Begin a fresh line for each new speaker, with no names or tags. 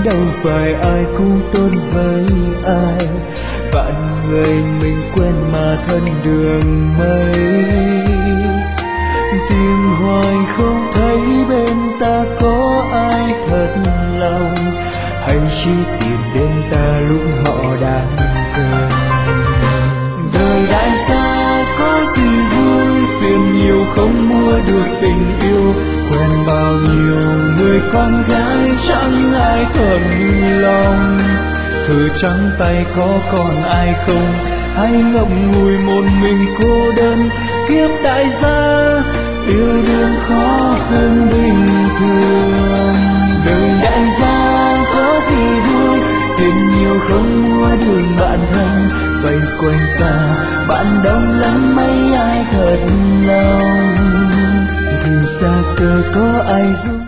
đâu phải ai cũng tốt với ai, bạn người mình quen mà thân đường mây. Tìm hoài không thấy bên ta có ai thật lòng, hay chỉ tìm đến ta lúc họ đang cần. Đời đại xa có gì vui, tiền nhiều không mua được tình yêu, quen bao nhiêu người con gái chẳng ai thuận lòng. Thử trắng tay có còn ai không, hay ngậm ngùi một mình cô đơn. Kiếp đại gia yêu đương khó hơn bình thường. Đời đại gia có gì vui, tiền nhiều không mua được bạn thân, vây quanh ta bạn đông lắm mấy ai thật lòng. Thì xa cơ có ai giúp